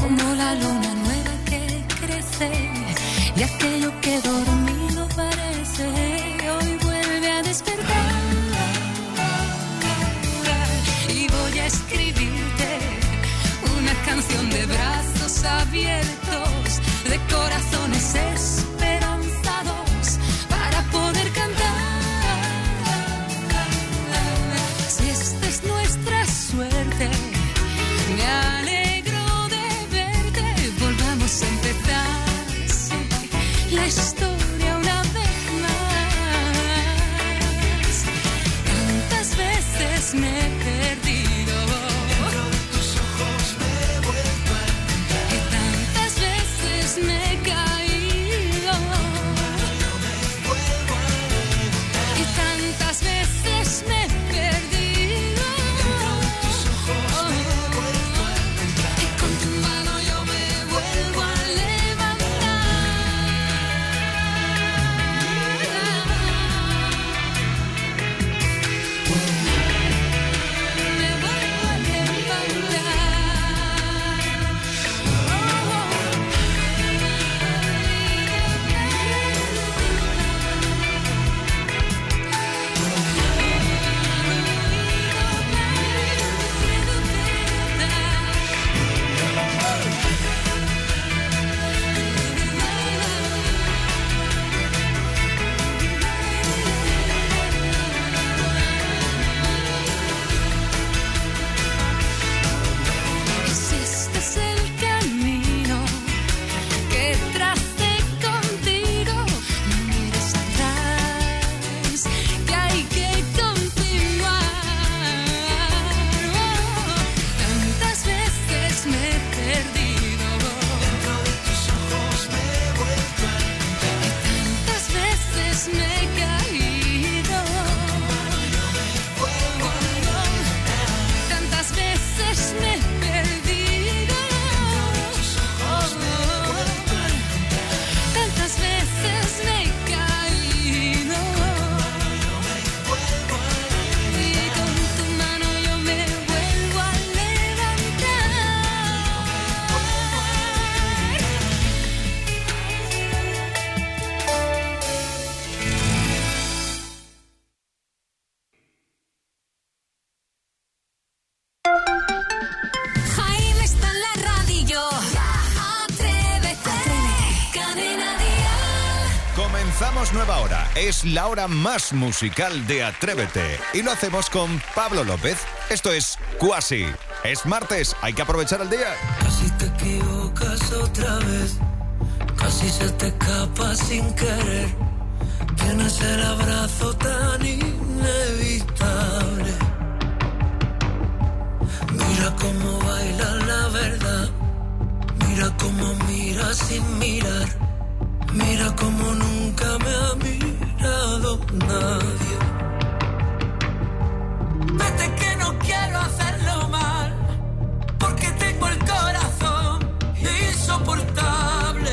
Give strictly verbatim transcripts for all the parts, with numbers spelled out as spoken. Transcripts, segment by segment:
como la luna nueva que crece y aquello que dormido parece hoy vuelve a despertar. Y voy a escribirte una canción de brazos abiertos, de corazones esperanzados para poder cantar. Si esta es nuestra suerte, me alegro de verte. Volvamos a empezar, sí, la historia una vez más. Tantas veces me he perdido, dentro de tus ojos me he vuelto a encontrar. y tantas veces me he caído, Yo me vuelvo a levantar. y tantas veces me he perdido. Dentro de tus ojos me he vuelto a encontrar. Y con tu mano yo me vuelvo a levantar. Me vuelvo a Y si este es el camino que tracé contigo, no mires atrás, que hay que continuar. Oh, tantas veces me he perdido, Dentro de tus ojos me he vuelto a encontrar. y tantas veces me he caído, Vuelvo a levantar. tantas veces me he perdido. Tus ojos me he vuelto a encontrar. Tantas veces me he caído, Vuelvo a y con tu mano yo me vuelvo a levantar. Jaime está en la radio. Atrévete. Cadena Dial. Comenzamos nueva hora. Es la hora más musical de Atrévete. Y lo hacemos con Pablo López. Esto es Cuasi. Es martes, hay que aprovechar el día. Casi te equivocas otra vez, casi se te escapa sin querer. Tienes el abrazo tan inevitable. Mira cómo baila la verdad, mira cómo mira sin mirar, mira cómo nunca me ha mirado nadie. Vete que no quiero hacerlo mal, porque tengo el corazón insoportable.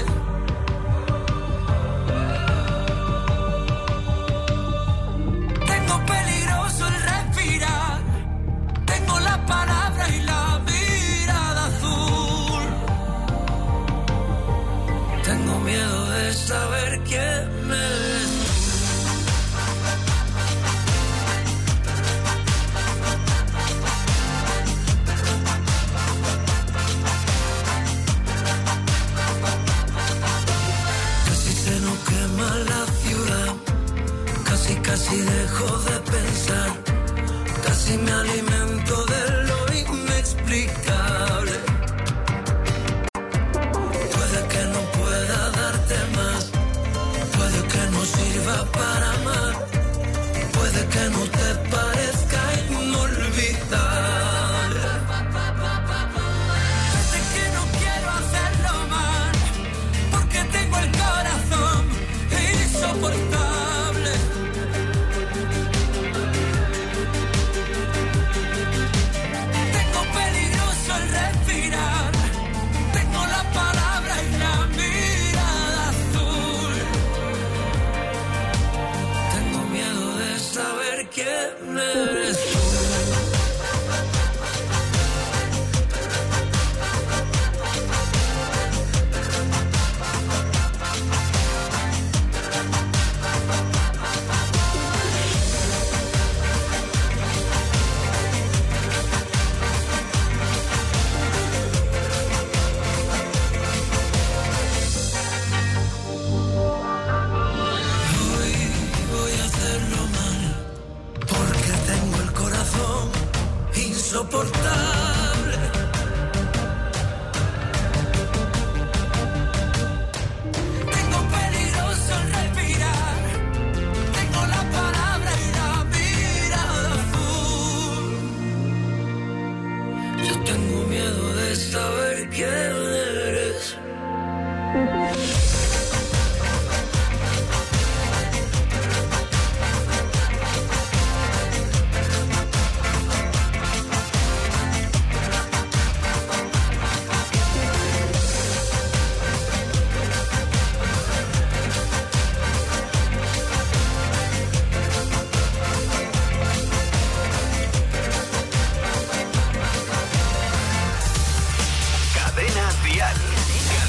Tengo peligroso el respirar, tengo la palabra y la mirada azul. Tengo miedo de saber quién eres tú. Casi se nos quema la ciudad, casi casi dejo de pensar, casi me alimento de lo inexplicable. Puede que no pueda darte más, puede que no sirva para amar, puede que no te parezca inolvidable. Vete que no quiero hacerlo mal, porque tengo el corazón insoportable. Tengo peligroso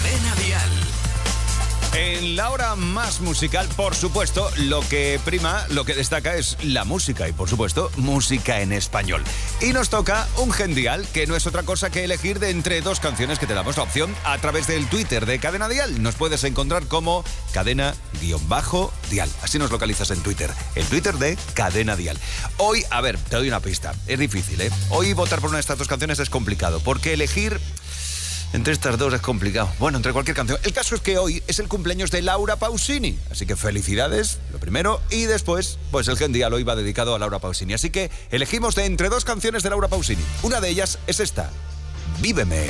Cadena Dial. En la hora más musical, por supuesto, lo que prima, lo que destaca es la música y, por supuesto, música en español. Y nos toca un Gendial, que no es otra cosa que elegir de entre dos canciones que te damos la opción a través del Twitter de Cadena Dial. Nos puedes encontrar como Cadena-Dial. Así nos localizas en Twitter, el Twitter de Cadena Dial. Hoy, a ver, te doy una pista. Es difícil, ¿eh? Hoy votar por una de estas dos canciones es complicado, porque elegir entre estas dos es complicado. Bueno, entre cualquier canción. El caso es que hoy es el cumpleaños de Laura Pausini. Así que felicidades, lo primero. Y después, pues el Gendial hoy va dedicado a Laura Pausini. Así que elegimos de entre dos canciones de Laura Pausini. Una de ellas es esta, Víveme.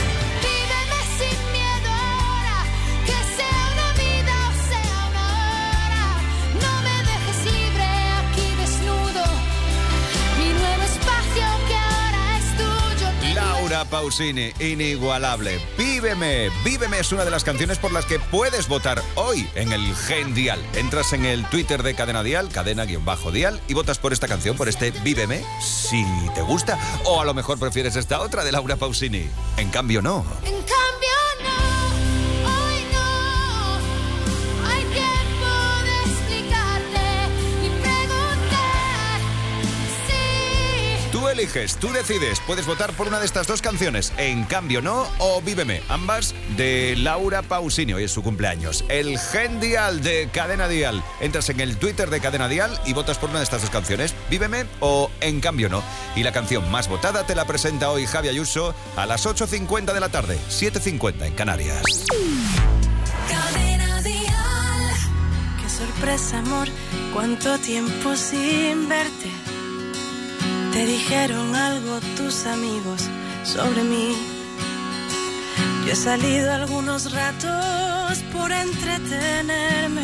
Pausini, inigualable. Víveme, Víveme es una de las canciones por las que puedes votar hoy en el Gendial. Entras en el Twitter de Cadena Dial, cadena-dial, y votas por esta canción, por este Víveme, si te gusta. O a lo mejor prefieres esta otra de Laura Pausini. En cambio, no. En cambio, no. Hoy no. Hay tiempo de explicarte y preguntar. Sí. Tú eliges, tú decides. Puedes votar por una de estas dos canciones. En cambio, no o Víveme. Ambas de Laura Pausini. Hoy es su cumpleaños. El Gendial de Cadena Dial. Entras en el Twitter de Cadena Dial y votas por una de estas dos canciones. Víveme o En cambio, no. Y la canción más votada te la presenta hoy Javi Ayuso a las ocho cincuenta de la tarde. siete cincuenta en Canarias. Cadena Dial. Qué sorpresa, amor. Cuánto tiempo sin verte. Te dijeron algo tus amigos sobre mí. Yo he salido algunos ratos por entretenerme,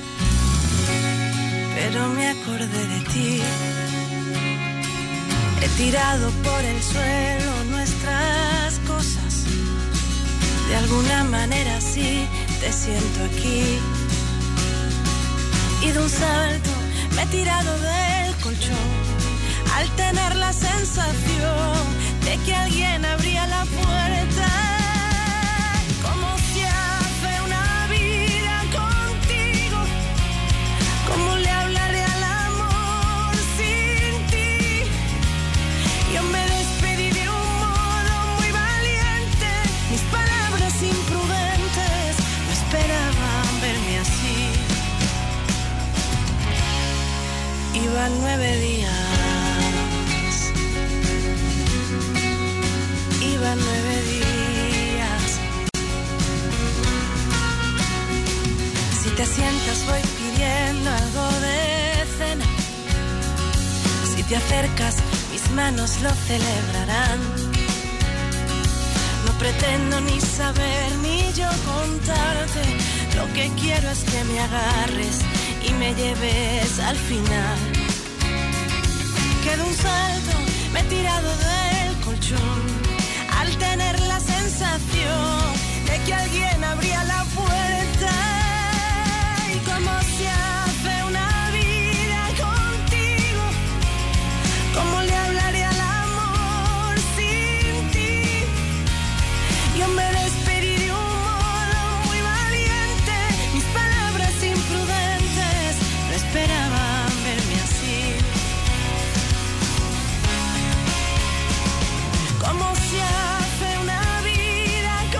pero me acordé de ti. He tirado por el suelo nuestras cosas. De alguna manera sí te siento aquí. Y de un salto me he tirado del colchón al tener la sensación de que alguien abría la puerta. ¿Cómo se hace una vida contigo? ¿Cómo le hablaré al amor sin ti? Yo me despedí de un modo muy valiente. Mis palabras imprudentes no esperaban verme así. Iban nueve días. Iban nueve días. Si te sientas voy pidiendo algo de cena. Si te acercas mis manos lo celebrarán. No pretendo ni saber ni yo contarte. Lo que quiero es que me agarres y me lleves al final. Que de un salto me he tirado del colchón al tener la sensación de que alguien abría la puerta. Y cómo se hace una vida contigo, cómo le hablaré al amor sin ti. Yo me despedí de un modo muy valiente. Mis palabras imprudentes no esperaban verme así. ¿Cómo se hace una vida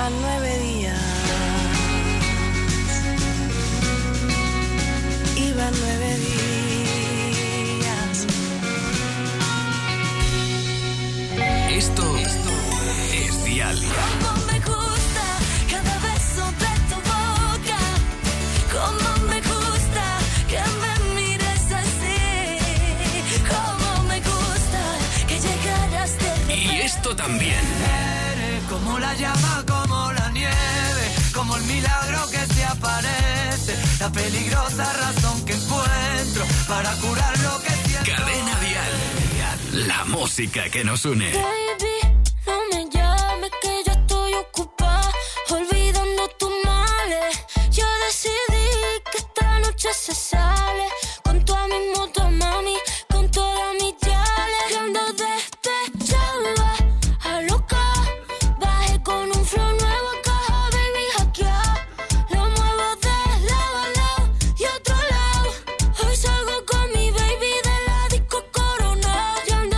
Iban nueve días. Iban nueve días. Esto, esto es Dial. Como me gusta cada beso de tu boca. Como me gusta que me mires así. Como me gusta que llegaras de repente. Y esto también. Eres como la llama, como la nieve, como el milagro que se aparece, la peligrosa razón que encuentro para curar lo que siento. Cadena Dial. La música que nos une. Baby, no me llames que yo estoy ocupada, olvidando tus males. Yo decidí que esta noche se sale con toda mi moto, mami, con todas mis yales. Yo ando despechada, a loca, bajé con un flow nuevo a caja, baby, hackeada. Lo muevo de lado a lado y otro lado. Hoy salgo con mi baby de la disco Corona. Yo ando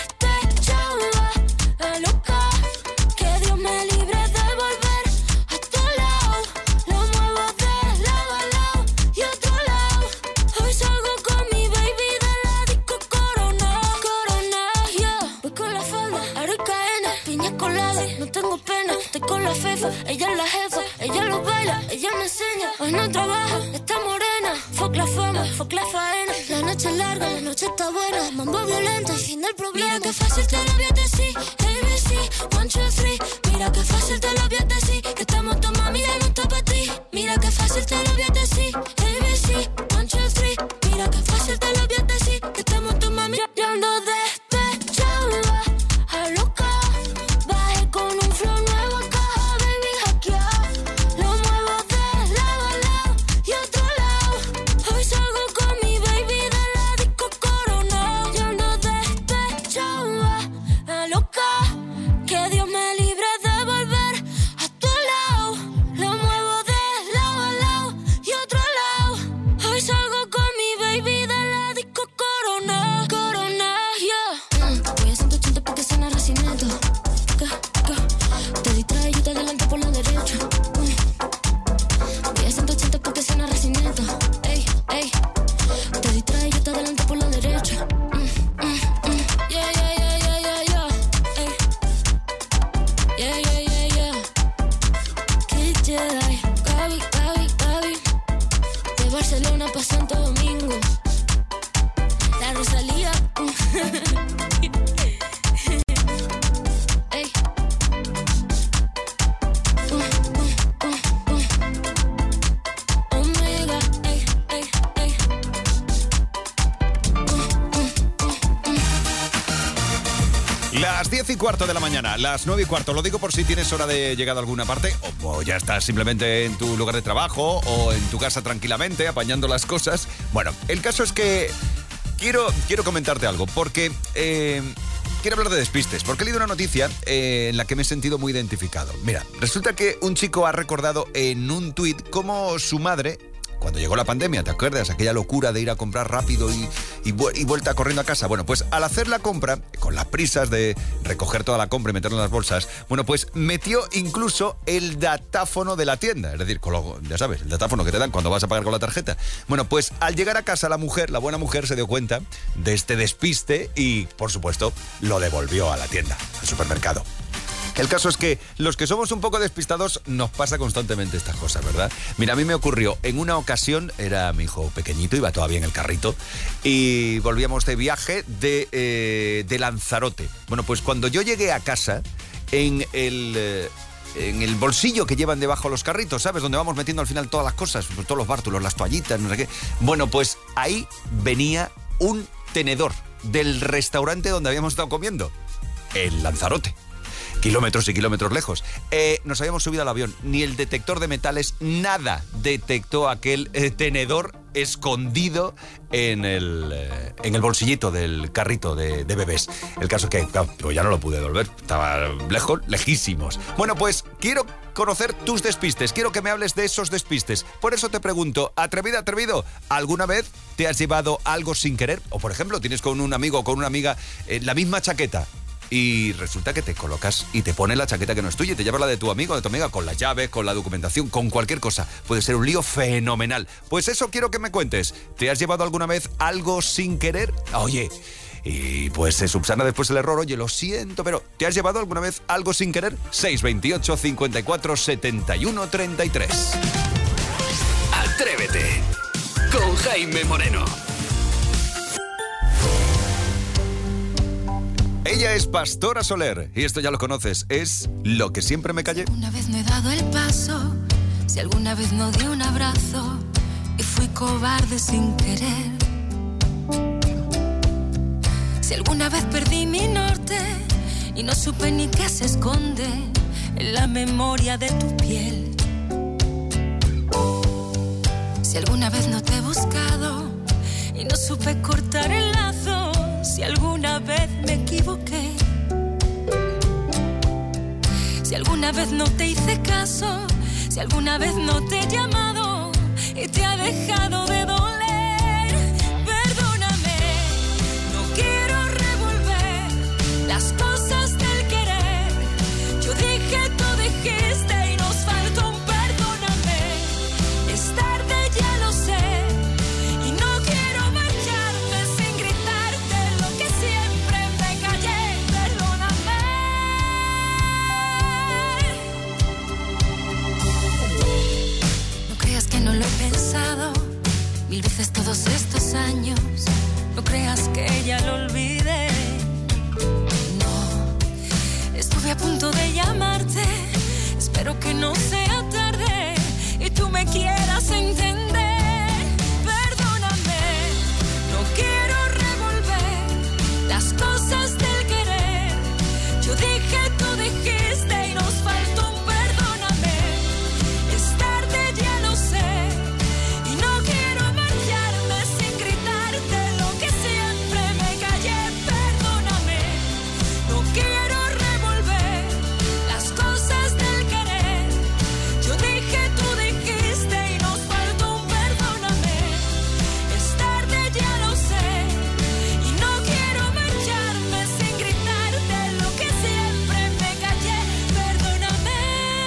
despechada, a loca, que Dios me libre de volver a tu lado. Lo muevo de lado a lado y otro lado. Hoy salgo con mi baby de la disco Corona. Corona, yeah. Voy con la falda, aro y cadena, piña colada, no tengo pena. Estoy con la fefa, ella es la jefa, ella lo baila, ella me enseña. Hoy no trabaja, está morena. Fuck la fama, fuck la faena. La noche es larga, la noche está buena. Mambo violento, el fin del problema. Mira que fácil te lo voy a decir, A B C, one, two, three. Mira que fácil te lo voy a decir, que estamos todos mami, ya no está para ti. Mira que fácil te lo voy a decir, A B C, one, two, three. Mira que fácil te lo voy a decir, que estamos todos mami, yo ando despechada, a loca, bajé con un flow nuevo a caja, baby, hackeada. Lo muevo de lado a lado y otro lado. Hoy salgo con mi baby de la disco Corona. Yo ando despechada, a loca, que Dios me libre de volver a tu lado. Lo muevo de lado a lado y otro lado. Hoy salgo con mi baby de la disco Corona. Corona, yeah. Mm, voy a ciento ochenta porque suena Recinito. Ca, ca. Te distrae y yo te adelanto por la derecha. Mm. Voy a ciento ochenta porque suena Recinito. Ey, ey. Te distrae y yo te adelanto por la derecha. Mm, mm, mm. Yeah, yeah, yeah, yeah, yeah, yeah. Ey. Yeah, yeah, yeah, yeah. Kid Jedi, Gaby, Gaby, Gaby. De Barcelona pa' Santo Domingo. La Rosalía. mm. Ey. Mm, mm, mm, mm. Omega, ey, ey, ey. Mm, mm, mm, mm. Las diez y cuarto de la mañana, las nueve y cuarto. Lo digo por si tienes hora de llegar a alguna parte o, o ya estás simplemente en tu lugar de trabajo o en tu casa tranquilamente apañando las cosas. Bueno, el caso es que quiero, quiero comentarte algo porque eh, quiero hablar de despistes. Porque he leído una noticia eh, en la que me he sentido muy identificado. Mira, resulta que un chico ha recordado en un tuit cómo su madre, cuando llegó la pandemia, ¿te acuerdas? Aquella locura de ir a comprar rápido y, y, vu- y vuelta corriendo a casa. Bueno, pues al hacer la compra, con las prisas de recoger toda la compra y meterla en las bolsas, bueno, pues metió incluso el datáfono de la tienda. Es decir, con lo, ya sabes, el datáfono que te dan cuando vas a pagar con la tarjeta. Bueno, pues al llegar a casa la mujer, la buena mujer, se dio cuenta de este despiste y, por supuesto, lo devolvió a la tienda, al supermercado. El caso es que los que somos un poco despistados nos pasa constantemente estas cosas, ¿verdad? Mira, a mí me ocurrió en una ocasión, era mi hijo pequeñito, iba todavía en el carrito, y volvíamos de viaje de, eh, de Lanzarote. Bueno, pues cuando yo llegué a casa, en el... Eh, en el bolsillo que llevan debajo los carritos, ¿sabes? Donde vamos metiendo al final todas las cosas, pues todos los bártulos, las toallitas, no sé qué. Bueno, pues ahí venía un tenedor del restaurante donde habíamos estado comiendo, en Lanzarote. Kilómetros y kilómetros lejos. Eh, nos habíamos subido al avión. Ni el detector de metales, nada detectó aquel eh, tenedor escondido en el, eh, en el bolsillito del carrito de, de bebés. El caso es que claro, pues ya no lo pude devolver. Estaba lejos, lejísimos. Bueno, pues quiero conocer tus despistes. Quiero que me hables de esos despistes. Por eso te pregunto, atrevida, atrevido, ¿alguna vez te has llevado algo sin querer? O, por ejemplo, tienes con un amigo o con una amiga eh, la misma chaqueta. y resulta que te colocas y te pones la chaqueta que no es tuya y te llevas la de tu amigo o de tu amiga con las llaves, con la documentación, con cualquier cosa. Puede ser un lío fenomenal. Pues eso quiero que me cuentes. ¿Te has llevado alguna vez algo sin querer? Oye, y pues se subsana después el error. Oye, lo siento, pero ¿te has llevado alguna vez algo sin querer? seis veintiocho, cincuenta y cuatro, setenta y uno, treinta y tres. Atrévete con Jaime Moreno. Ella es Pastora Soler y esto ya lo conoces, es Lo que siempre me callé. Una vez no he dado el paso, si alguna vez no di un abrazo y fui cobarde sin querer. Si alguna vez perdí mi norte y no supe ni qué se esconde en la memoria de tu piel. Si alguna vez no te he buscado y no supe cortar el lazo, si alguna vez me equivoqué, si alguna vez no te hice caso, si alguna vez no te he llamado y te ha dejado de doler, perdóname, no quiero revolver las cosas del querer. Yo dije, tú dijiste y nos faltó un perdóname. Es tarde, ya lo sé, y no quiero marcharme sin gritarte lo que siempre me callé. Perdóname. No creas que no lo he pensado mil veces todos estos años. No creas que ya lo olvidé. No, estuve a punto de llamarte. Espero que no sea tarde y tú me quieras entender. Perdóname, no quiero revolver las cosas del querer. Yo dije, tú dijiste y nos faltó un perdóname. Es tarde, ya lo sé, y no quiero marcharme sin gritarte lo que siempre me callé. Perdóname, no quiero revolver las cosas del querer. Yo dije, tú dijiste y nos faltó un perdóname. Es tarde, ya lo sé, y no quiero marcharme sin gritarte lo que siempre me callé. Perdóname.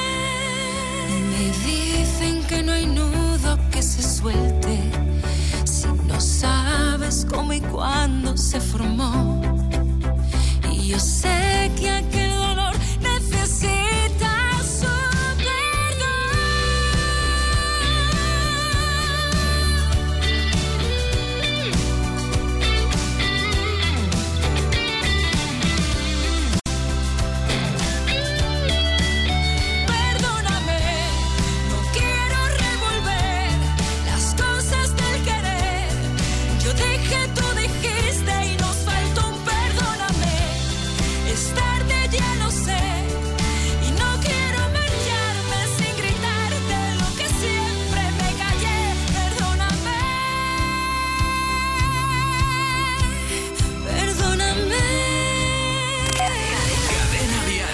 Me dicen que no hay nudo que se suelte si no sabes cómo y cuándo se formó. Y yo sé que aquel dolor necesita su perdón. Perdóname, no quiero revolver las cosas del querer. Yo dije, tú dijiste y nos faltó un perdóname. Es tarde, ya lo sé, y no quiero marcharme sin gritarte lo que siempre me callé. Perdóname. Perdóname. Cadena Dial.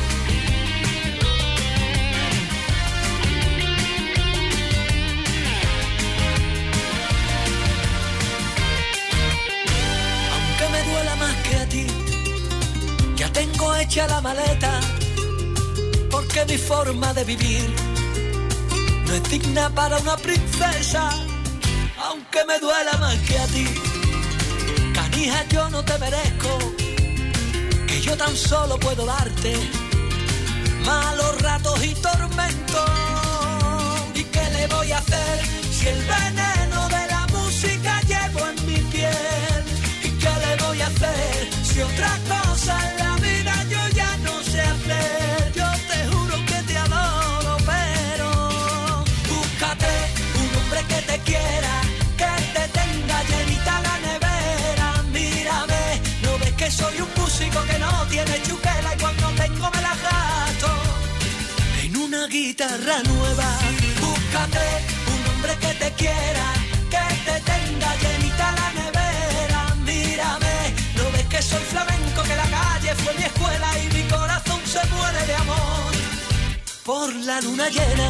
Aunque me duela más que a ti, ya tengo hecha la maleta, porque mi forma de vivir no es digna para una princesa. Aunque me duela más que a ti, canija, yo no te merezco, que yo tan solo puedo darte malos ratos y tormentos. ¿Y qué le voy a hacer si el veneno de la música llevo en mi piel? ¿Y qué le voy a hacer si otra cosa en la vida yo ya no sé hacer? Yo te juro que te adoro, pero búscate un hombre que te quiera, que te tenga llenita la nevera. Mírame, ¿no ves que soy un músico que no tiene chuquela y cuando tengo me la gasto en una guitarra nueva? Búscate un hombre que te quiera, que te tenga llenita la nevera. Mírame, ¿no ves que soy flamenco, que la calle fue mi escuela y mi corazón se muere de amor por la luna llena?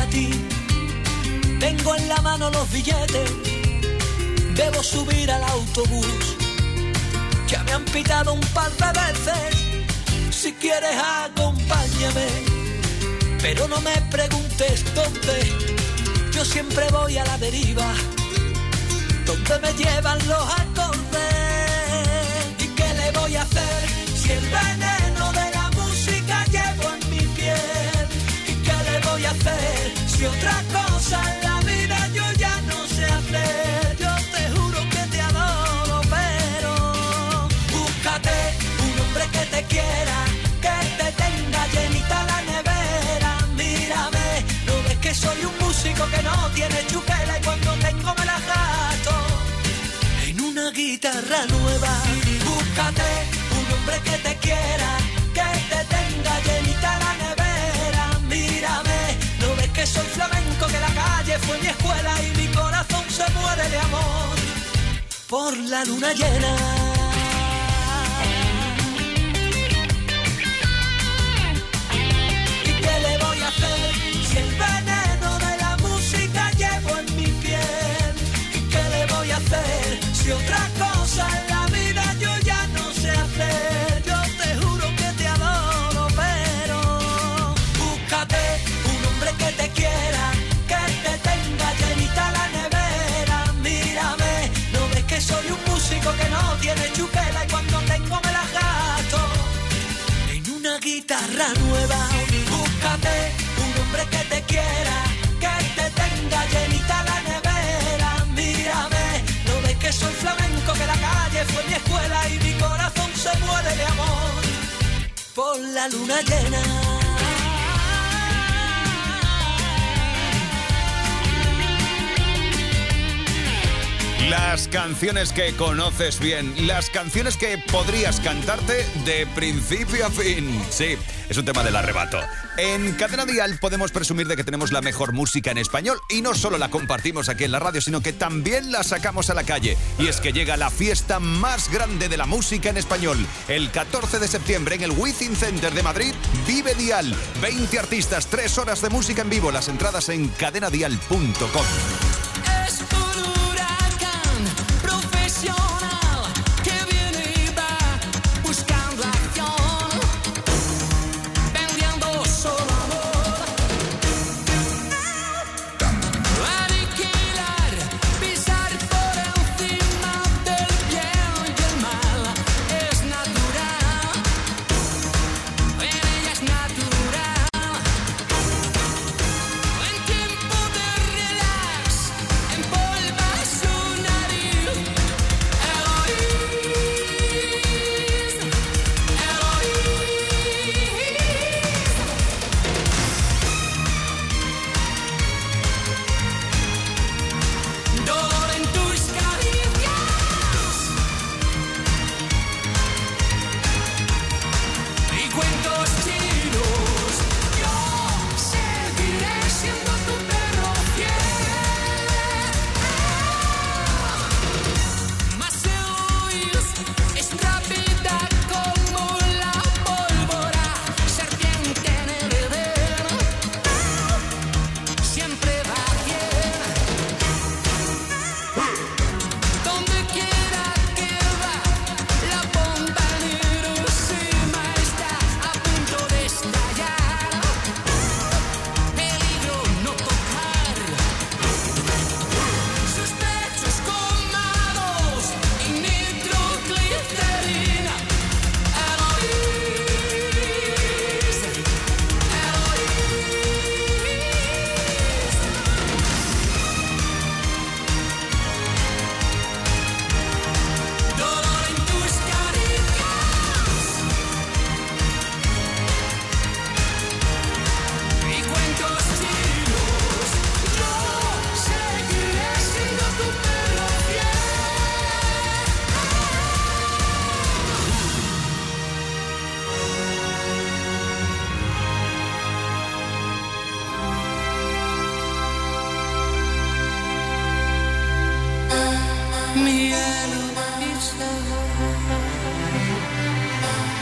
ti. Tengo en la mano los billetes, debo subir al autobús. Ya me han pitado un par de veces, si quieres acompáñame. Pero no me preguntes dónde, yo siempre voy a la deriva, donde me llevan los acordes. ¿Y qué le voy a hacer si el veneno de la música llevo en mi piel? ¿Y qué le voy a hacer si otra cosa en la vida yo ya no sé hacer? Yo te juro que te adoro, pero búscate un hombre que te quiera, que te tenga llenita la nevera. Mírame, no ves que soy un músico que no tiene chuquela, y cuando tengo me la gasto en una guitarra nueva. Búscate un hombre que te quiera, que te tenga llenita la nevera. Mírame, no ves que soy flamenco, que la calle fue mi escuela y mi corazón se muere de amor por la luna llena. ¿Y qué le voy a hacer si el veneno de la música llevo en mi piel? ¿Y qué le voy a hacer si otra cosa en la vida yo ya no sé hacer? Yo te juro que te adoro, pero búscate un hombre que te quiera, que te tenga llenita la nevera. Mírame, no ves que soy un músico que no tiene chuquela, y cuando tengo me la gasto en una guitarra nueva. Búscate un hombre que te quiera, que te tenga llenita la nevera. Mírame, no ves que soy flamenco, que la calle fue mi escuela y mi corazón se muere de amor por la luna llena. Las canciones que conoces bien, las canciones que podrías cantarte de principio a fin. Sí, es un tema del arrebato. En Cadena Dial podemos presumir de que tenemos la mejor música en español, y no solo la compartimos aquí en la radio, sino que también la sacamos a la calle. Y es que llega la fiesta más grande de la música en español. El catorce de septiembre en el Within Center de Madrid, Vive Dial. veinte artistas, tres horas de música en vivo. Las entradas en cadena dial punto com.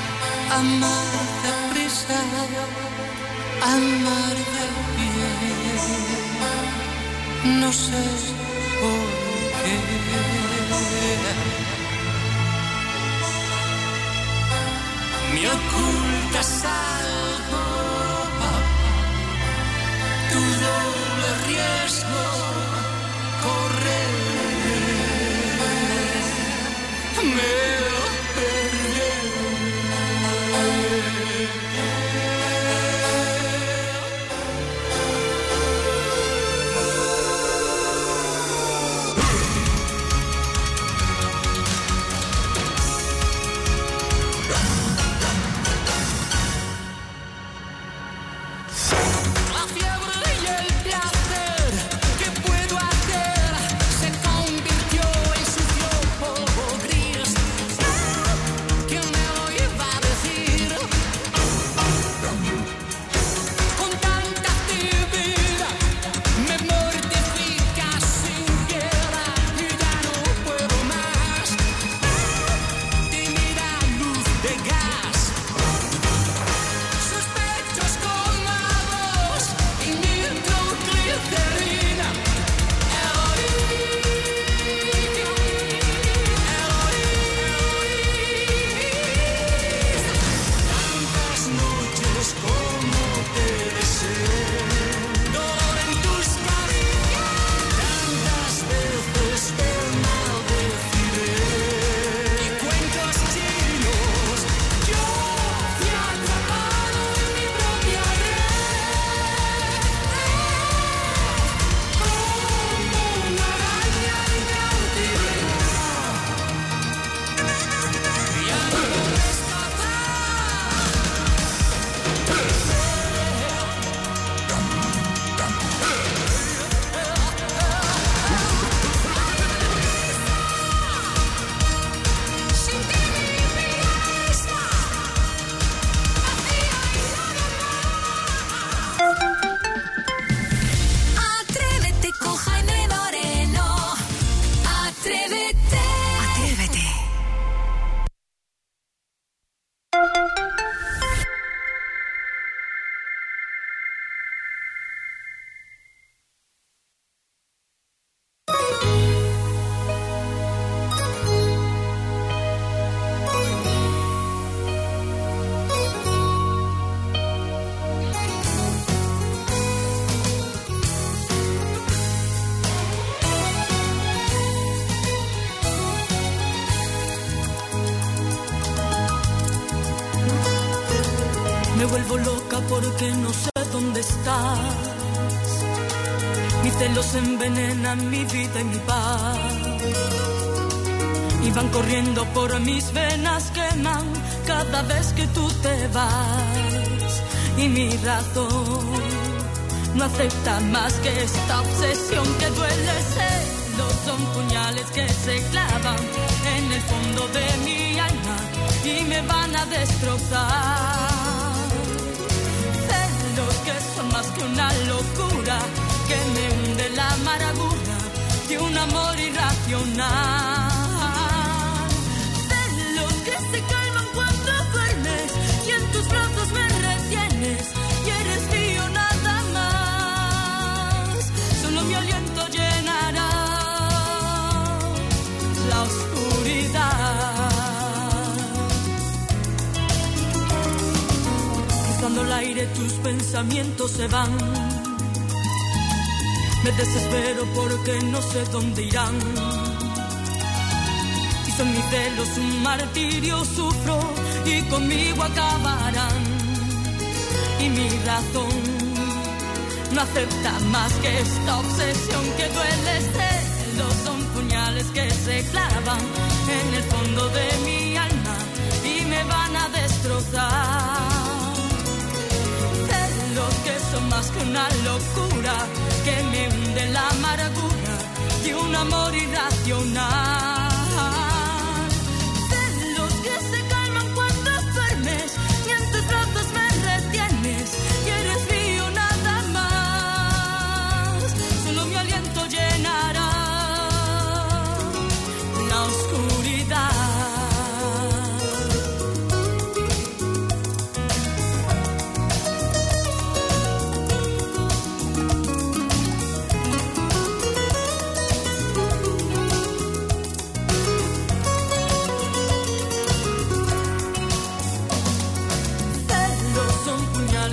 Amar deprisa, amar de bien. no sé por qué. Me ocultas algo, tu doble riesgo, correr, me perdí. Me vuelvo loca porque no sé dónde estás. Mis celos envenenan mi vida y mi paz. Y van corriendo por mis venas, queman cada vez que tú te vas. Y mi razón no acepta más que esta obsesión que duele. Celos son puñales que se clavan en el fondo de mi alma y me van a destrozar. Celos que son más que una locura, que me hunde la amargura de un amor irracional. Celos que se calman cuando duermes y en tus brazos me retienes y eres mío nada más. Solo mi aliento llenará la oscuridad. Cruzando el aire tus pensamientos se van. Me desespero porque no sé dónde irán. Y son mis celos un martirio, sufro y conmigo acabarán. Y mi razón no acepta más que esta obsesión que duele. Celos son puñales que se clavan en el fondo de mi alma y me van a destrozar. Celos que son más que una locura, que me hunde la amargura de un amor irracional. Celos que se calman cuando duermes y en tus brazos me retienes y eres mío nada más. Solo mi aliento llenará la oscuridad.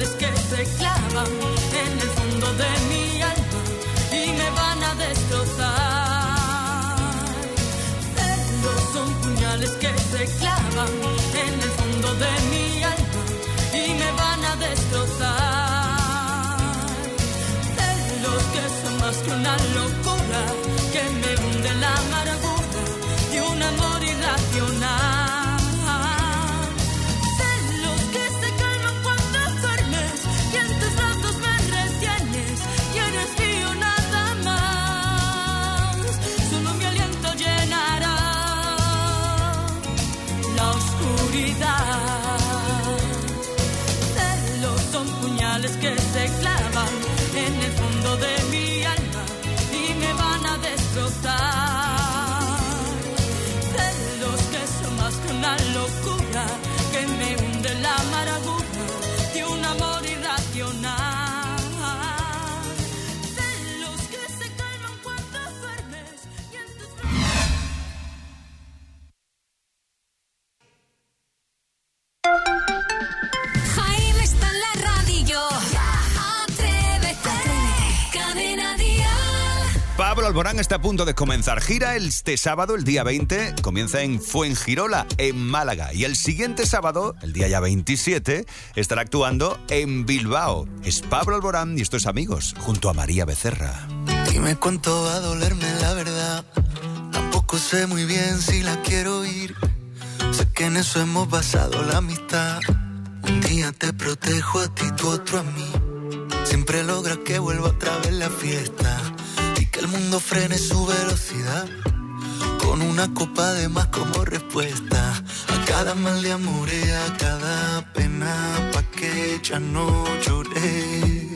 puñales que se clavan en el fondo de mi alma y me van a destrozar. Celos son puñales que se clavan en el fondo de mi alma y me van a destrozar. Celos que son más que una locura, que me hunde la amargura de un amor irracional. Celos que se calman cuando duermes y en tus brazos me retienes y eres mío nada más. Solo mi aliento llenará la oscuridad. Celos son puñales que se clavan en el fondo de mi alma y me van a destrozar. Celos que son más que una locura, que me hunde la amargura de un amor irracional. Celos que se calman cuando duermes y en tus Jaime está en la radio. Atrévete. Cadena Dial. Pablo Alborán está a punto de comenzar gira este sábado, el día veinte, comienza en Fuengirola, en Málaga. Y el siguiente sábado, el día ya veintisiete, estará actuando en Bilbao. Es Pablo Alborán y esto es Amigos, junto a María Becerra. Dime cuánto va a dolerme la verdad. Tampoco sé muy bien si la quiero oír. Sé que en eso hemos basado la amistad. Un día te protejo a ti, tú otro a mí. Siempre logras que vuelva otra vez la fiesta y que el mundo frene su velocidad. Con una copa de más como respuesta a cada mal de amor y a cada pena, pa' que ya no lloré.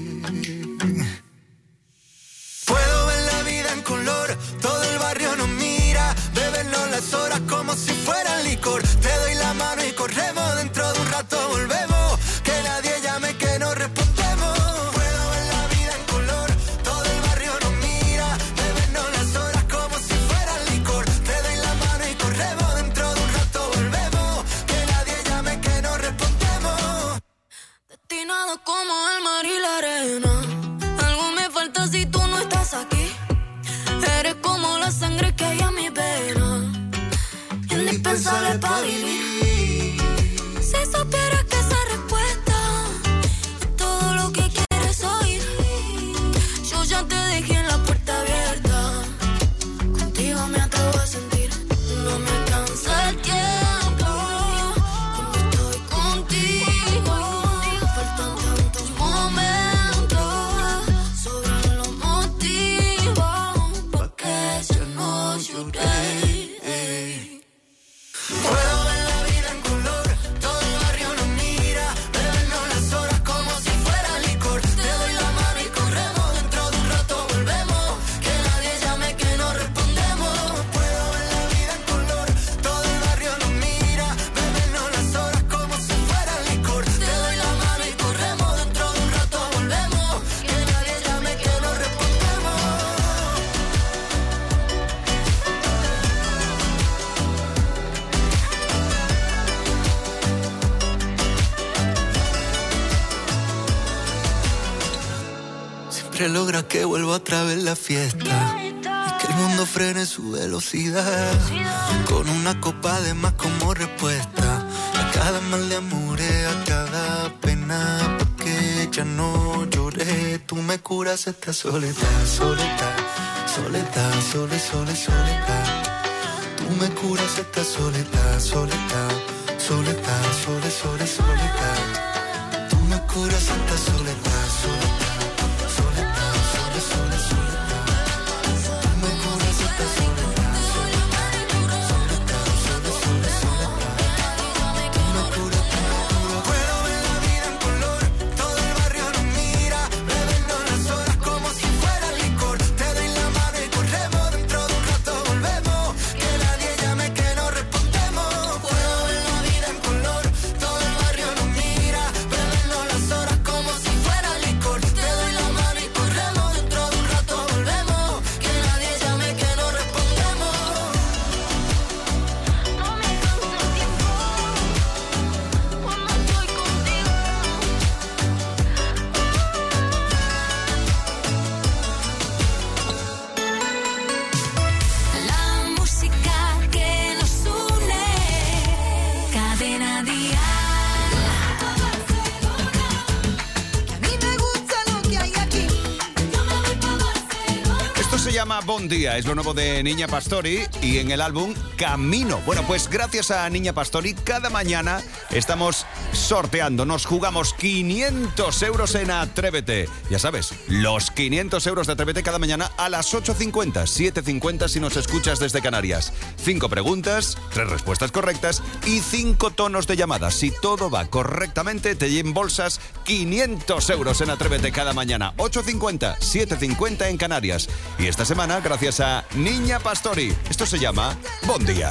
Puedo ver la vida en color, todo el barrio nos mira, bebernos las horas como si fueran licor. Te doy la mano y corremos, dentro de un rato volvemos, que nadie llame que no respondemos. Puedo ver la vida en color, todo el barrio nos mira, bebernos las horas como si fueran licor. Te doy la mano y corremos, dentro de un rato volvemos, que nadie llame que no respondemos. Destinado como el mar y la arena. Algo me falta si tú no estás aquí. Eres como la sangre que hay en mi vena, indispensable para vivir. Si supieras que esa respuesta es todo lo que quieres oír. Yo ya te dejé en la puerta abierta. Contigo me atrevo a sentir. No me alcanza el tiempo cuando estoy contigo. Faltan tantos momentos, sobran los motivos pa' que ya no lloré. Puedo ver la vida en color, todo el barrio nos mira, bebernos las horas como si fuera licor. Te doy la mano y corremos, dentro de un rato volvemos, que nadie llame que no respondemos. Puedo ver la vida en color, todo el barrio nos mira, bebernos las horas como si fuera licor. Te doy la mano y corremos, dentro de un rato volvemos, que nadie llame que no respondemos. Siempre logra que vuelva otra vez la fiesta y que el mundo frene su velocidad. Con una copa de más como respuesta a cada mal de amor, a cada pena, porque ya no lloré. Tú me curas esta soledad, soledad, soledad, sole, sole, soledad. Tú me curas esta soledad, soledad, soledad, sole, sole, soledad. Tú me curas esta soledad, soledad, soledad, sole, sole, soledad. Tú me curas esta soledad, soledad, soledad, sole, sole, soledad. Tú me curas, tú me curas. Puedo ver la vida en color, todo el barrio nos mira, bebernos las horas como si fuera licor. Te doy la mano y corremos, dentro de un rato volvemos, que nadie llame que no respondemos. Puedo ver la vida en color, todo el barrio nos mira, bebernos las horas como si fuera licor. se llama Bon Día, es lo nuevo de Niña Pastori y en el álbum Camino. Bueno, pues gracias a Niña Pastori, cada mañana estamos sorteando, nos jugamos quinientos euros en Atrévete. Ya sabes, los quinientos euros de Atrévete cada mañana a las ocho cincuenta, siete cincuenta si nos escuchas desde Canarias. Cinco preguntas, tres respuestas correctas y cinco tonos de llamadas. Si todo va correctamente, te embolsas quinientos euros en Atrévete cada mañana. ocho cincuenta, siete cincuenta en Canarias. Y esta semana, gracias a Niña Pastori. Esto se llama Bon Día.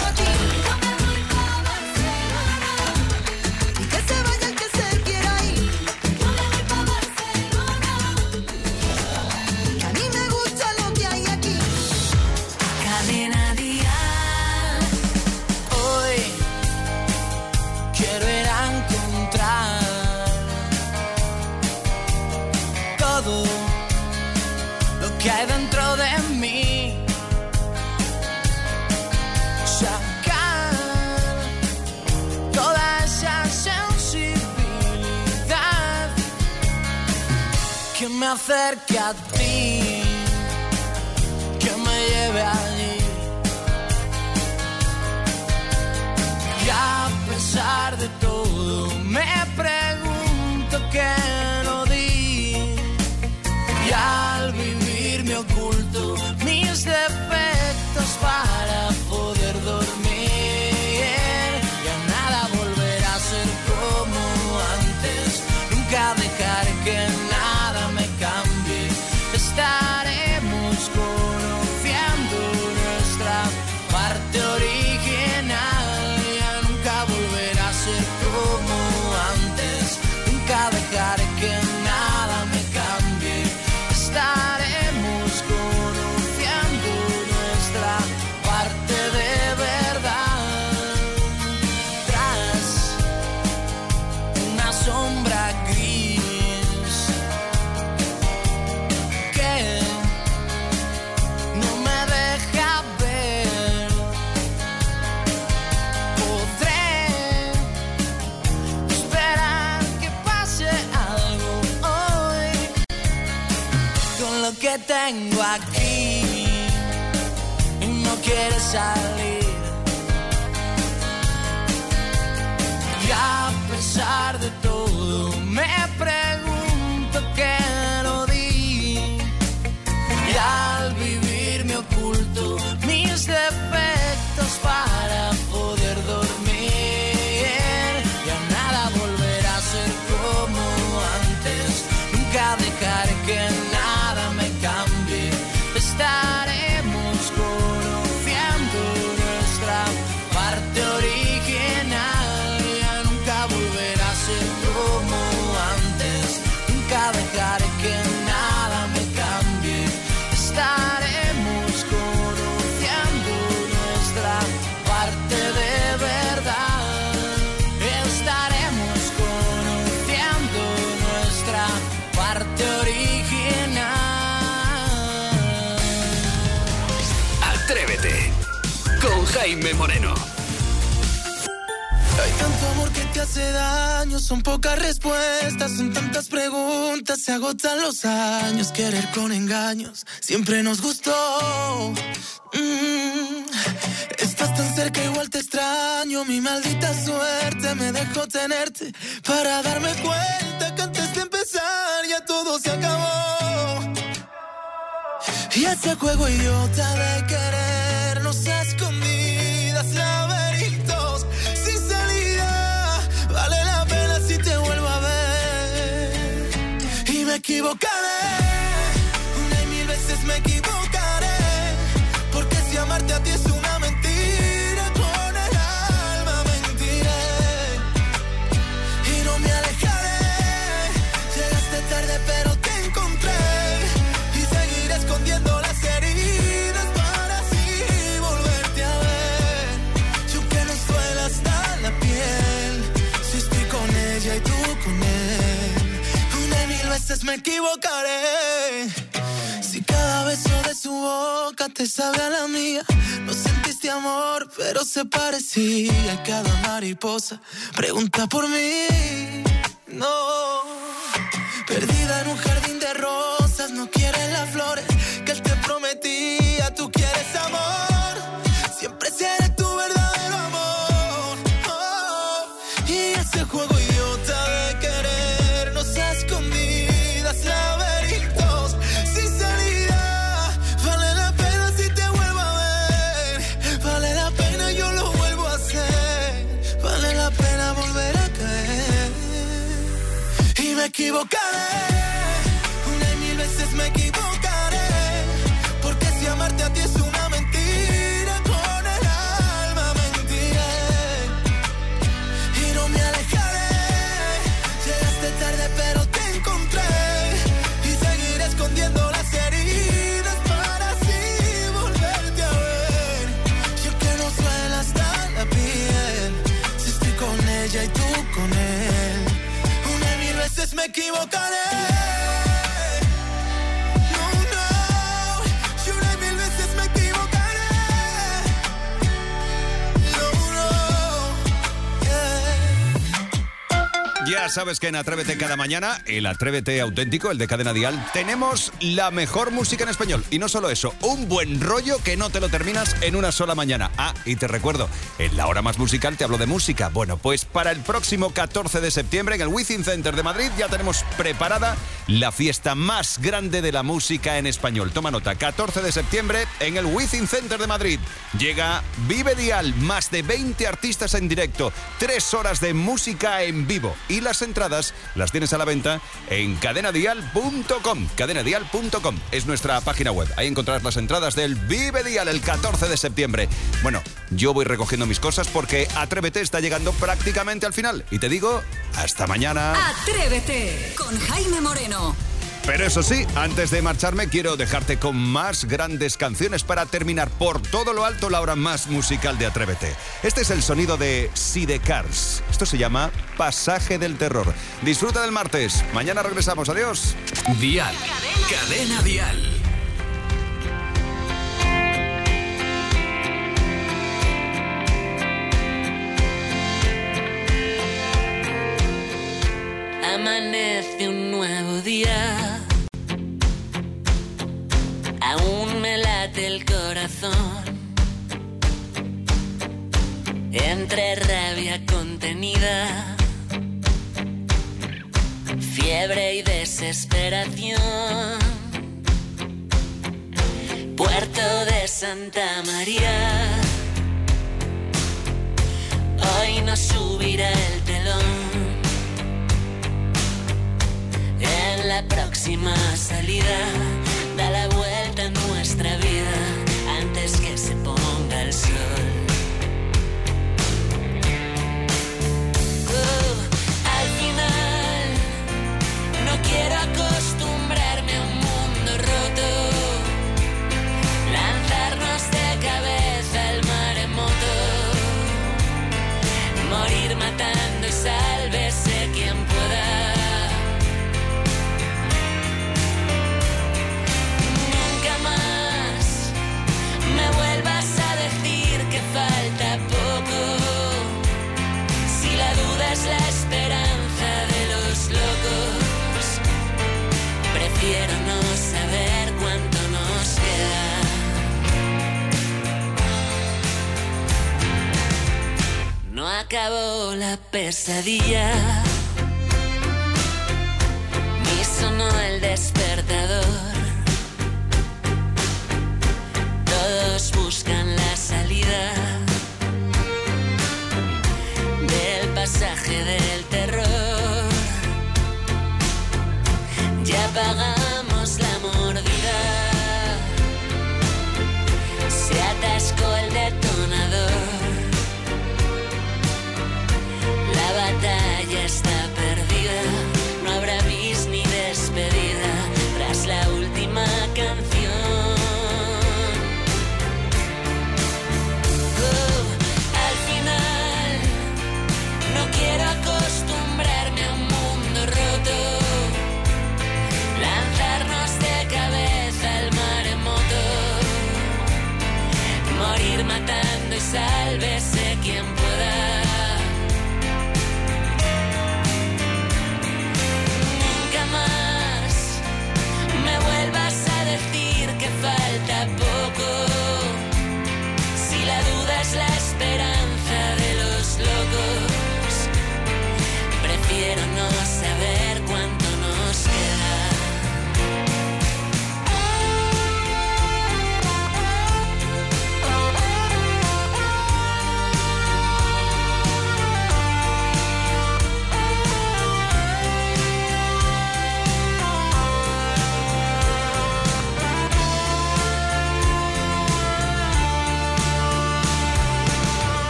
Que hay dentro de mí, sacar toda esa sensibilidad que me acerque a ti, que me lleve allí. Y a pesar de todo me pregunto qué no di, y al vivir me oculto mis defectos para poder dormir. Ya nada volverá a ser como antes, nunca dejaré que nada me cambie. Estaremos conociendo nuestra parte original. Ya nunca volverá a ser como antes, nunca dejaré que nada me cambie. Estaremos conociendo nuestra parte de verdad. Tras una sombra gris que no me deja ver, podré esperar que pase algo hoy con lo que tengo aquí y no quiere salir. Y a pesar de todo me pregunto qué no di, y al vivir me oculto mis defectos para poder dormir. Ya nada volverá a ser como antes, nunca dejaré que nada me cambie. Estaremos conociendo nuestra parte original. Ya nunca volverá a ser como antes, nunca dejaré que nada me cambie. Estaremos conociendo nuestra parte de verdad. Estaremos conociendo nuestra parte original. Atrévete con Jaime Moreno. Hay tanto amor que te hace daño, son pocas respuestas, son tantas preguntas, se agotan los años, querer con engaños, siempre nos gustó. Mm. Estás tan cerca, igual te extraño, mi maldita suerte me dejó tenerte para darme cuenta que antes de empezar ya todo se acabó. Y ese juego idiota de querernos a escondidas, laberintos sin salida, vale la pena si te vuelvo a ver. Y me equivocaré, una y mil veces me equivocaré, porque si amarte a ti es una mentira, con el alma mentiré y no me alejaré. Llegaste tarde pero te encontré y seguiré escondiendo las heridas para así volverte a ver. Y aunque nos duela hasta la piel, si estoy con ella y tú con él, una y mil veces me equivocaré. Si cada beso de su boca te sabe a la mía, no sentiste amor, pero se parecía. Y cada mariposa pregunta por mí. No, perdida en un jardín de rosas, no quieres las flores que él te prometía. equivocaré, una y mil veces me equivocaré, porque si amarte a ti es una mentira, con el alma mentiré, y no me alejaré, llegaste tarde pero te encontré, y seguiré escondiendo las heridas para así volverte a ver, yo que no suelo hasta la piel, si estoy con ella y tú con él, una y mil veces me equivocaré. Ya sabes que en Atrévete cada mañana, el Atrévete auténtico, el de Cadena Dial, tenemos la mejor música en español. Y no solo eso, un buen rollo que no te lo terminas en una sola mañana. Ah, y te recuerdo, en la hora más musical te hablo de música. Bueno, pues para el próximo catorce de septiembre en el Wizzing Center de Madrid ya tenemos preparada la fiesta más grande de la música en español. Toma nota, catorce de septiembre en el Wizzing Center de Madrid. Llega Vive Dial, más de veinte artistas en directo, tres horas de música en vivo. Y las entradas las tienes a la venta en cadena dial punto com. cadena dial punto com es nuestra página web. Ahí encontrarás las entradas del Vive Dial el catorce de septiembre. Bueno, yo voy recogiendo mis cosas porque Atrévete está llegando prácticamente al final. Y te digo, hasta mañana. Atrévete con Jaime Moreno. Pero eso sí, antes de marcharme quiero dejarte con más grandes canciones para terminar por todo lo alto la hora más musical de Atrévete. Este es el sonido de Sidecars. Esto se llama Pasaje del Terror. Disfruta del martes. Mañana regresamos. Adiós. Dial. Cadena Dial. Amanece un nuevo día, aún me late el corazón, entre rabia contenida, fiebre y desesperación. Puerto de Santa María, hoy nos subirá el telón. En la próxima salida, da la vuelta a nuestra vida antes que se ponga el sol. Uh, al final, no quiero acostumbrarme a un mundo roto, lanzarnos de cabeza al maremoto, morir matando y sálvese quien pueda. Falta poco, si la duda es la esperanza de los locos, prefiero no saber cuánto nos queda. No acabó la pesadilla, ni sonó el despertador. Todos buscan la salida del pasaje del terror. Ya pagamos la mordida, se atascó el detonador. La batalla está perdida, no habrá bis ni despedida tras la última canción. Quiero acostumbrarme a un mundo roto, lanzarnos de cabeza al maremoto, morir matando y sálvese quien pueda. Nunca más me vuelvas a decir que falta poco, si la duda es la esperanza de los locos. Prefiero no saber cuánto nos queda.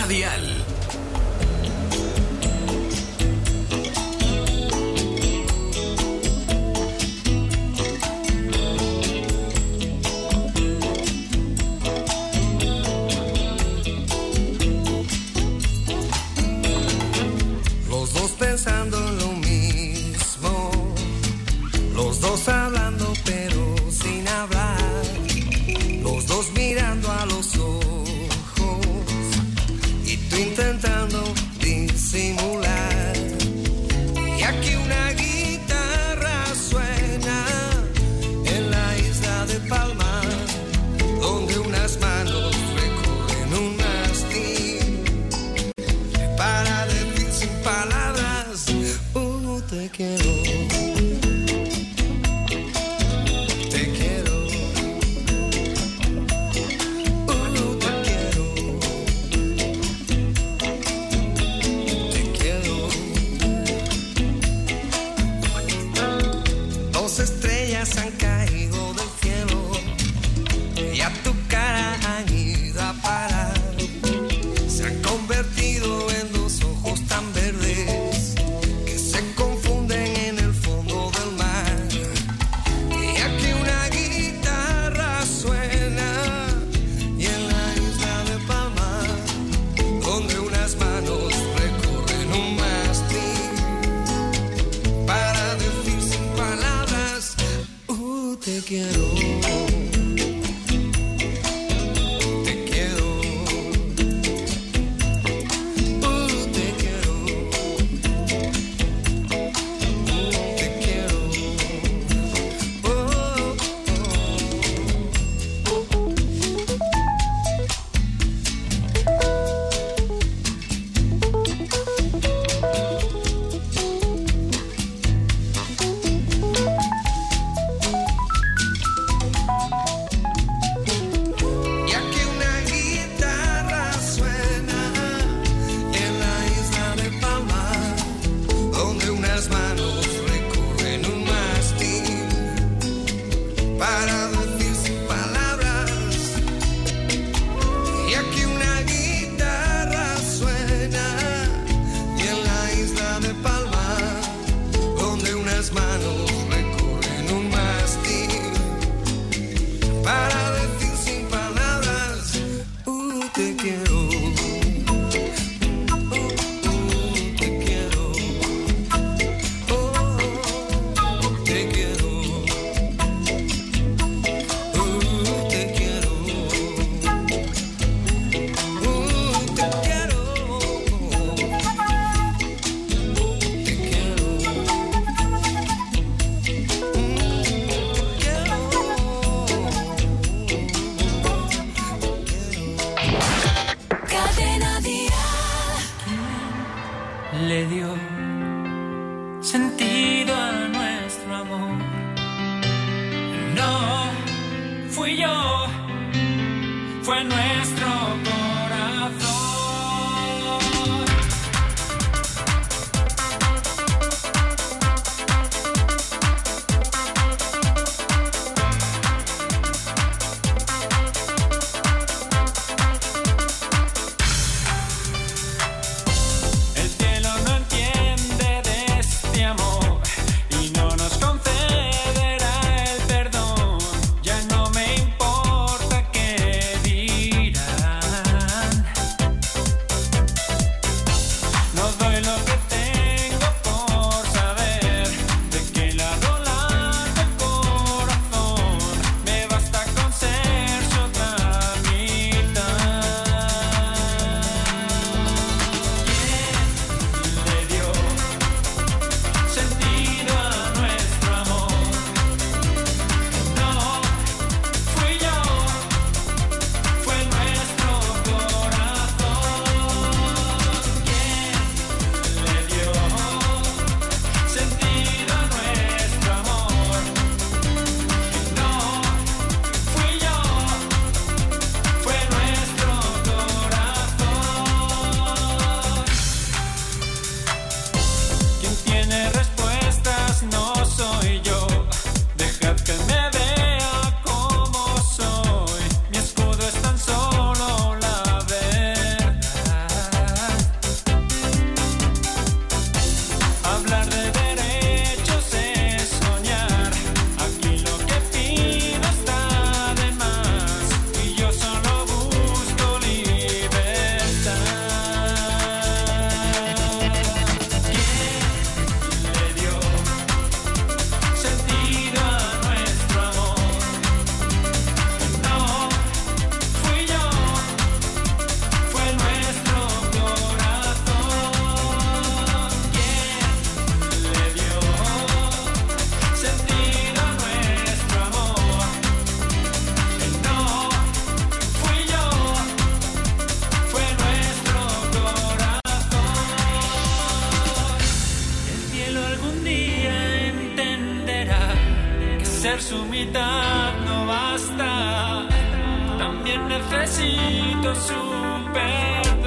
Cadena Dial. Los dos pensando en lo mismo, los dos hablando pero sin hablar, los dos mirando a los ojos y tú intentando disimular. Y aquí una guitarra suena en la isla de Palma, donde unas manos recorren un mástil para decir sin palabras, uh, te quiero. Han caído del cielo y a tu cara han ido a parar. Se han convertido en dos ojos tan verdes que se confunden en el fondo del mar. Y aquí una guitarra suena y en la isla de Palma, donde unas manos recorren un mástil para decir sin palabras, te quiero. Te quiero. Uh, te quiero. Te quiero. Oh, oh, oh. Para decir sin palabras. Y aquí una guitarra suena y en la isla de Palma, donde unas manos recorren un mástil para decir sin palabras, uh, te quiero. Le dio sentido a nuestro amor. No fui yo, fue nuestro corazón. Concederá el perdón, ya no me importa qué dirás. su mitad no basta. También necesito su perdón.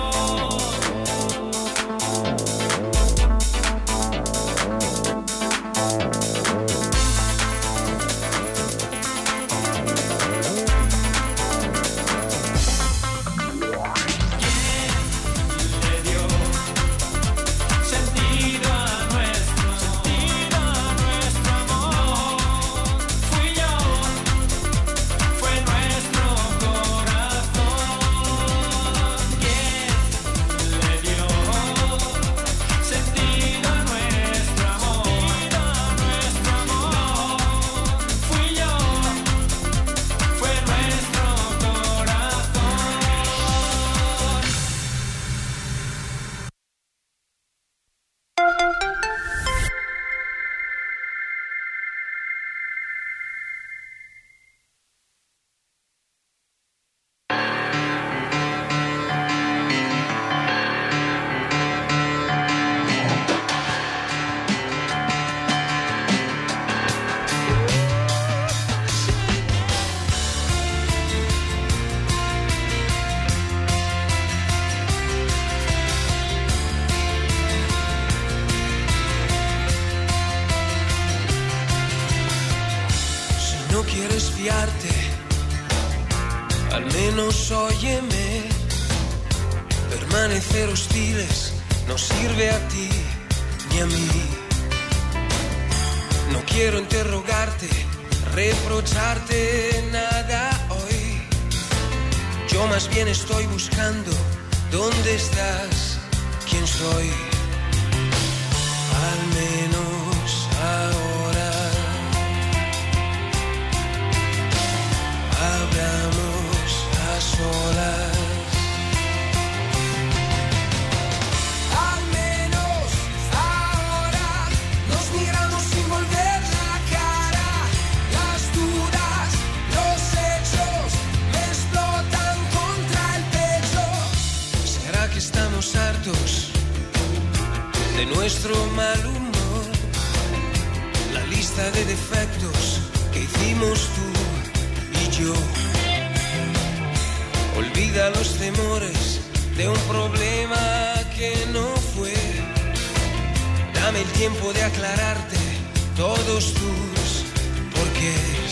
Al menos óyeme. Permanecer hostiles no sirve a ti ni a mí. No quiero interrogarte, reprocharte nada hoy. Yo más bien estoy buscando dónde estás, quién soy. Al menos ahora hablamos a solas. Al menos ahora nos miramos sin volver la cara. Las dudas, los hechos me explotan contra el pecho. ¿Será que estamos hartos de nuestro mal humor? La lista de defectos que hicimos tú y yo. Olvida los temores de un problema que no fue. Dame el tiempo de aclararte todos tus porqués.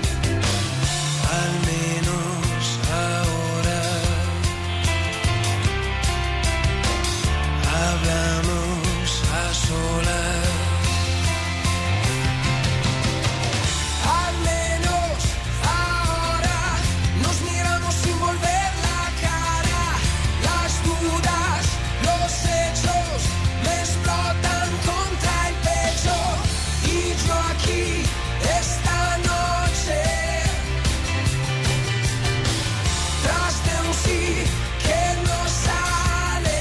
Al menos ahora hablamos a solas. Al menos ahora nos miramos sin volver la cara. Las dudas, los hechos me explotan contra el pecho. Y yo aquí esta noche, tras de un sí que no sale.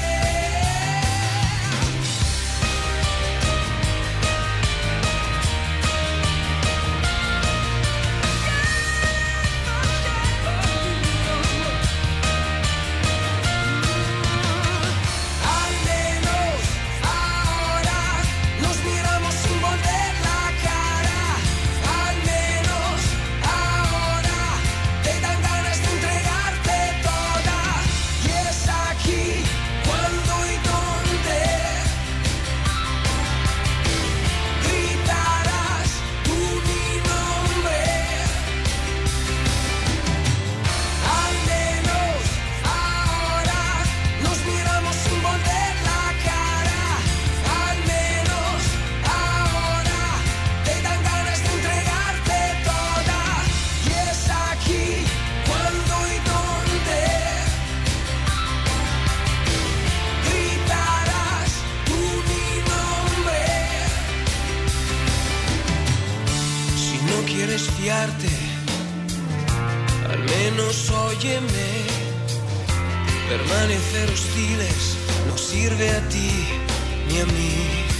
Al menos ahora nos miramos sin volver la cara. Al menos ahora te dan ganas de entregarte toda. Y es aquí cuando y dónde gritarás tú mi nombre. Al menos ahora nos miramos sin volver la cara. Al menos ahora te dan ganas de entregarte toda. Y es aquí cuando y dónde gritarás tú mi nombre. Si no quieres fiarte, al menos óyeme. Permanecer hostiles no sirve a ti ni a mí.